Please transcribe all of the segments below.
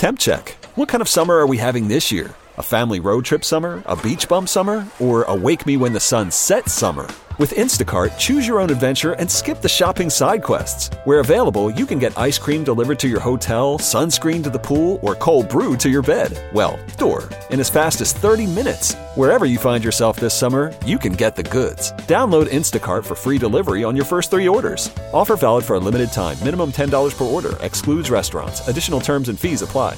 Temp check. What kind of summer are we having this year? A family road trip summer? A beach bum summer? Or a wake me when the sun sets summer? With Instacart, choose your own adventure and skip the shopping side quests. Where available, you can get ice cream delivered to your hotel, sunscreen to the pool, or cold brew to your bed. Well, door. In as fast as 30 minutes. Wherever you find yourself this summer, you can get the goods. Download Instacart for free delivery on your first 3 orders. Offer valid for a limited time. Minimum $10 per order. Excludes restaurants. Additional terms and fees apply.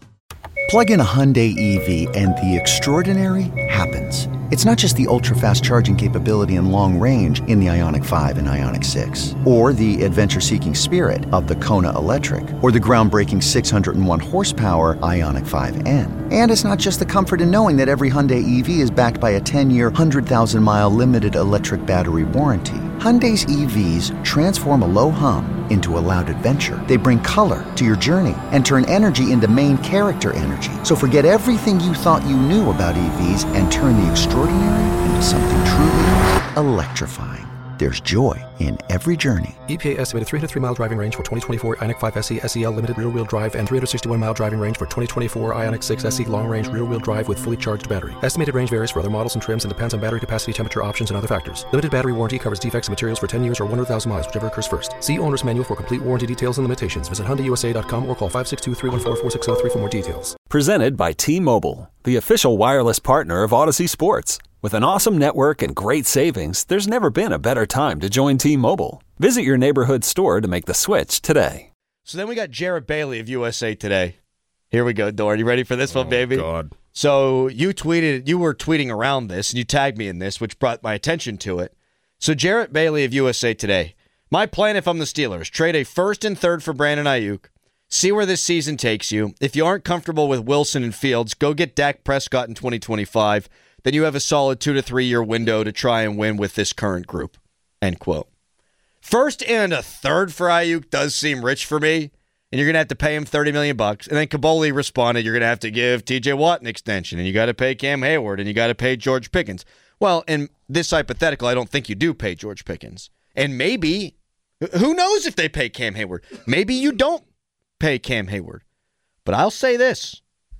Plug in a Hyundai EV and the extraordinary happens. It's not just the ultra-fast charging capability and long range in the Ioniq 5 and Ioniq 6, or the adventure-seeking spirit of the Kona Electric, or the groundbreaking 601 horsepower Ioniq 5N. And it's not just the comfort in knowing that every Hyundai EV is backed by a 10-year, 100,000-mile limited electric battery warranty. Hyundai's EVs transform a low hum into a loud adventure. They bring color to your journey and turn energy into main character energy. So forget everything you thought you knew about EVs and turn the extraordinary into something truly electrifying. There's joy in every journey. EPA estimated 303-mile driving range for 2024 Ioniq 5 SE SEL limited rear-wheel drive and 361-mile driving range for 2024 Ioniq 6 SE long-range rear-wheel drive with fully charged battery. Estimated range varies for other models and trims and depends on battery capacity, temperature options, and other factors. Limited battery warranty covers defects in materials for 10 years or 100,000 miles, whichever occurs first. See owner's manual for complete warranty details and limitations. Visit HyundaiUSA.com or call 562-314-4603 for more details. Presented by T-Mobile, the official wireless partner of Odyssey Sports. With an awesome network and great savings, there's never been a better time to join T-Mobile. Visit your neighborhood store to make the switch today. So then we got Jarrett Bailey of USA Today. Here we go, Dorn. You ready for this one, baby? God. So you were tweeting around this, and you tagged me in this, which brought my attention to it. So Jarrett Bailey of USA Today. My plan if I'm the Steelers, trade a first and third for Brandon Ayuk. See where this season takes you. If you aren't comfortable with Wilson and Fields, go get Dak Prescott in 2025. Then you have a solid 2 to 3 year window to try and win with this current group. End quote. First and a third for Ayuk does seem rich for me, and you're going to have to pay him $30 million. And then Kaboli responded, you're going to have to give TJ Watt an extension, and you got to pay Cam Hayward, and you got to pay George Pickens. Well, in this hypothetical, I don't think you do pay George Pickens. And maybe, who knows if they pay Cam Hayward? Maybe you don't pay Cam Hayward. But I'll say this.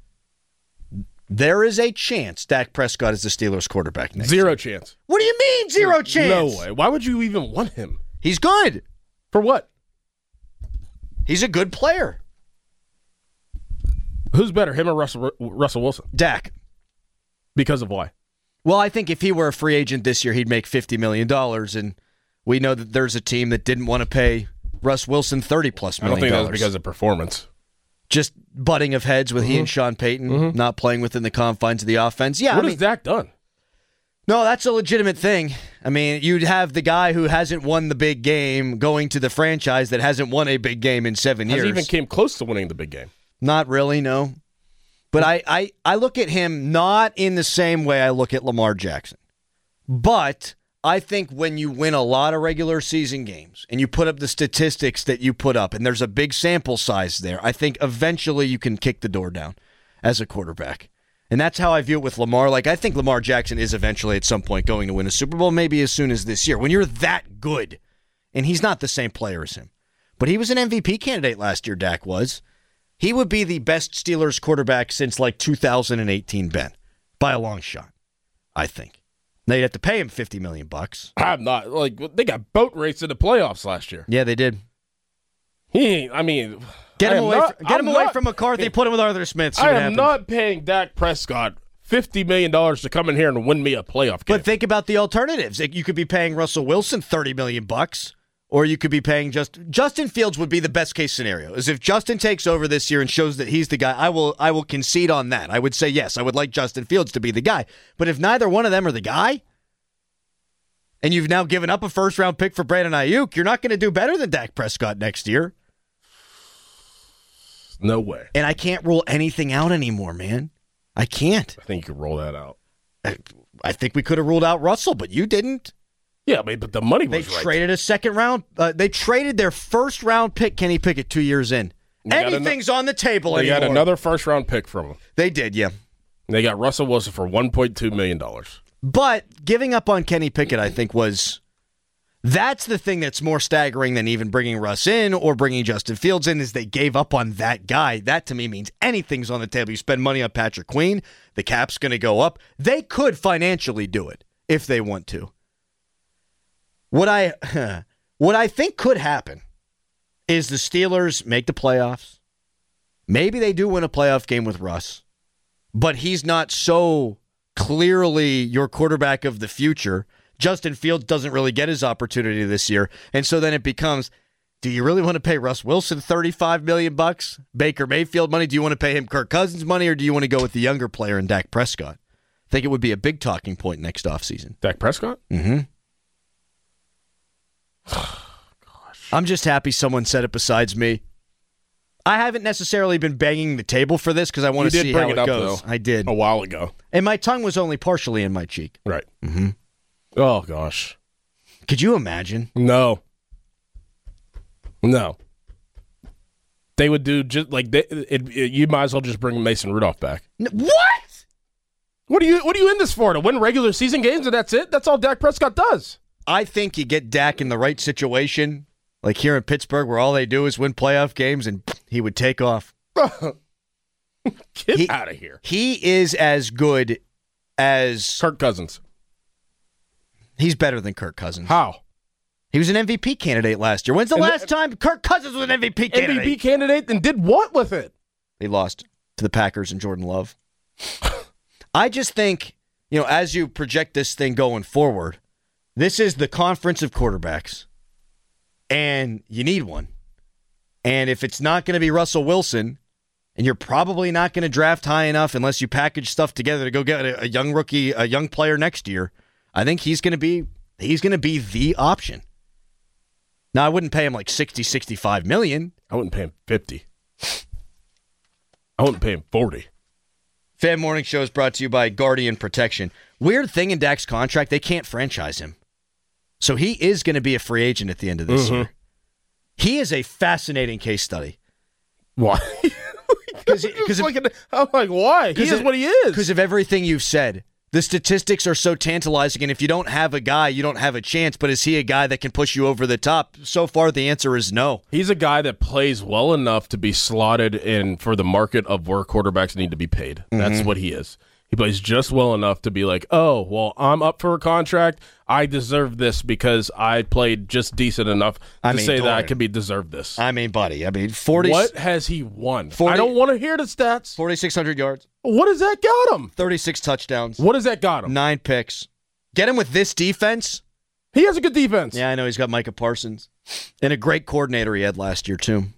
There is a chance Dak Prescott is the Steelers quarterback next year. Zero chance. What do you mean, zero chance? No way. Why would you even want him? He's good. For what? He's a good player. Who's better, him or Russell Wilson? Dak. Because of why? Well, I think if he were a free agent this year, he'd make $50 million, and we know that there's a team that didn't want to pay Russ Wilson $30+ million. I don't think that was because of performance. Just butting of heads with he and Sean Payton, not playing within the confines of the offense. Yeah, what has Dak done? No, that's a legitimate thing. I mean, you'd have the guy who hasn't won the big game going to the franchise that hasn't won a big game in 7 years. Has he even came close to winning the big game? Not really, no. But I look at him not in the same way I look at Lamar Jackson. But I think when you win a lot of regular season games and you put up the statistics that you put up, and there's a big sample size there, I think eventually you can kick the door down as a quarterback. And that's how I view it with Lamar. Like, I think Lamar Jackson is eventually at some point going to win a Super Bowl, maybe as soon as this year. When you're that good, and he's not the same player as him. But he was an MVP candidate last year, Dak was. He would be the best Steelers quarterback since like 2018, Ben, by a long shot, I think. Now you'd have to pay him $50 million. I'm not they got boat raced in the playoffs last year. Yeah, they did. Get him away from McCarthy. Put him with Arthur Smith. I am not paying Dak Prescott $50 million to come in here and win me a playoff game. But think about the alternatives. You could be paying Russell Wilson $30 million, or you could be paying Justin Fields would be the best case scenario. Is if Justin takes over this year and shows that he's the guy, I will concede on that. I would say yes, I would like Justin Fields to be the guy. But if neither one of them are the guy, and you've now given up a first-round pick for Brandon Ayuk, you're not going to do better than Dak Prescott next year. No way. And I can't rule anything out anymore, man. I can't. I think you could roll that out. I think we could have ruled out Russell, but you didn't. Yeah, but the money was right. They traded a second round. They traded their first-round pick, Kenny Pickett, 2 years in. Anything's on the table anymore. They got another first-round pick from him. They did, yeah. They got Russell Wilson for $1.2 million. But giving up on Kenny Pickett, I think, was That's the thing that's more staggering than even bringing Russ in or bringing Justin Fields in, is they gave up on that guy. That to me means anything's on the table. You spend money on Patrick Queen, the cap's going to go up. They could financially do it if they want to. What I think could happen is the Steelers make the playoffs. Maybe they do win a playoff game with Russ, but he's not so clearly your quarterback of the future. Justin Fields doesn't really get his opportunity this year. And so then it becomes, do you really want to pay Russ Wilson $35 million? Baker Mayfield money? Do you want to pay him Kirk Cousins money, or do you want to go with the younger player in Dak Prescott? I think it would be a big talking point next offseason. Dak Prescott? Mm-hmm. Gosh. I'm just happy someone said it besides me. I haven't necessarily been banging the table for this because I want to see how it goes. Though, I did. A while ago. And my tongue was only partially in my cheek. Right. Mm-hmm. Oh, gosh. Could you imagine? No. They would do just like you might as well just bring Mason Rudolph back. What? What are you in this for? To win regular season games and that's it? That's all Dak Prescott does. I think you get Dak in the right situation, like here in Pittsburgh, where all they do is win playoff games, and he would take off. Get out of here. He is as good as Kirk Cousins. He's better than Kirk Cousins. How? He was an MVP candidate last year. When's the last time Kirk Cousins was an MVP candidate? MVP candidate and did what with it? They lost to the Packers and Jordan Love. I just think, as you project this thing going forward, this is the conference of quarterbacks, and you need one. And if it's not going to be Russell Wilson, and you're probably not going to draft high enough unless you package stuff together to go get a young rookie, a young player next year, I think he's going to be the option. Now, I wouldn't pay him like $60, $65 million. I wouldn't pay him 50. I wouldn't pay him 40. Fan Morning Show is brought to you by Guardian Protection. Weird thing in Dak's contract, they can't franchise him. So he is going to be a free agent at the end of this year. He is a fascinating case study. Why? I'm like, why? He is what he is. Because of everything you've said. The statistics are so tantalizing, and if you don't have a guy, you don't have a chance. But is he a guy that can push you over the top? So far, the answer is no. He's a guy that plays well enough to be slotted in for the market of where quarterbacks need to be paid. That's what he is. He plays just well enough to be like, oh, well, I'm up for a contract. I deserve this because I played just decent enough to say that I could be deserved this. I mean, buddy, 40. What has he won? I don't want to hear the stats. 4,600 yards. What has that got him? 36 touchdowns. What has that got him? 9 picks. Get him with this defense. He has a good defense. Yeah, I know. He's got Micah Parsons. And a great coordinator he had last year, too.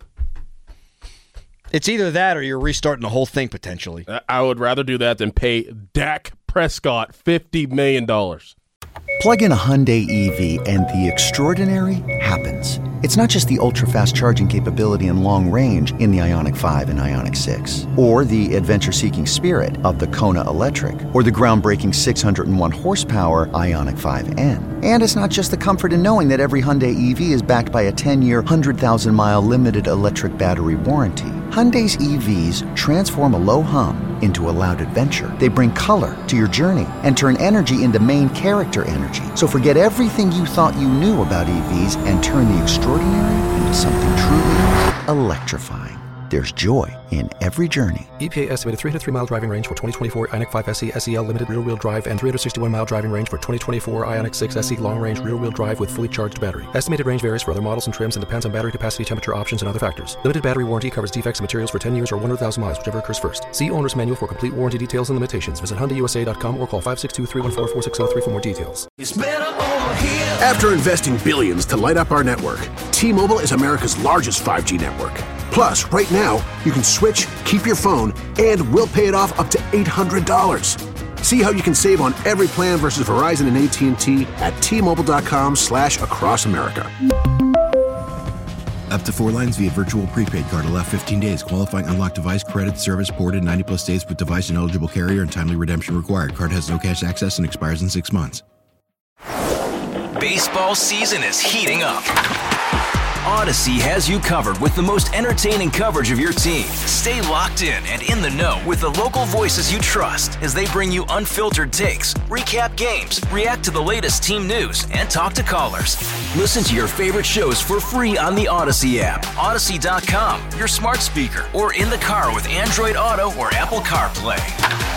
It's either that or you're restarting the whole thing potentially. I would rather do that than pay Dak Prescott $50 million. Plug in a Hyundai EV and the extraordinary happens. It's not just the ultra-fast charging capability and long range in the Ioniq 5 and Ioniq 6, or the adventure-seeking spirit of the Kona Electric, or the groundbreaking 601 horsepower Ioniq 5N. And it's not just the comfort in knowing that every Hyundai EV is backed by a 10-year, 100,000-mile limited electric battery warranty. Hyundai's EVs transform a low hum into a loud adventure. They bring color to your journey and turn energy into main character energy. So forget everything you thought you knew about EVs and turn the extraordinary into something truly electrifying. There's joy in every journey. EPA estimated 303-mile driving range for 2024 Ioniq 5 SE SEL limited rear-wheel drive and 361-mile driving range for 2024 Ioniq 6 SE long-range rear-wheel drive with fully charged battery. Estimated range varies for other models and trims and depends on battery capacity, temperature options, and other factors. Limited battery warranty covers defects and materials for 10 years or 100,000 miles, whichever occurs first. See owner's manual for complete warranty details and limitations. Visit HyundaiUSA.com or call 562-314-4603 for more details. After investing billions to light up our network, T-Mobile is America's largest 5G network. Plus, right now, you can switch, keep your phone, and we'll pay it off up to $800. See how you can save on every plan versus Verizon and AT&T at T-Mobile.com/across America. Up to 4 lines via virtual prepaid card. Allow 15 days. Qualifying unlocked device credit service ported 90-plus states with device and eligible carrier and timely redemption required. Card has no cash access and expires in 6 months. Baseball season is heating up. Odyssey has you covered with the most entertaining coverage of your team. Stay locked in and in the know with the local voices you trust as they bring you unfiltered takes, recap games, react to the latest team news, and talk to callers. Listen to your favorite shows for free on the Odyssey app, Odyssey.com, your smart speaker, or in the car with Android Auto or Apple CarPlay.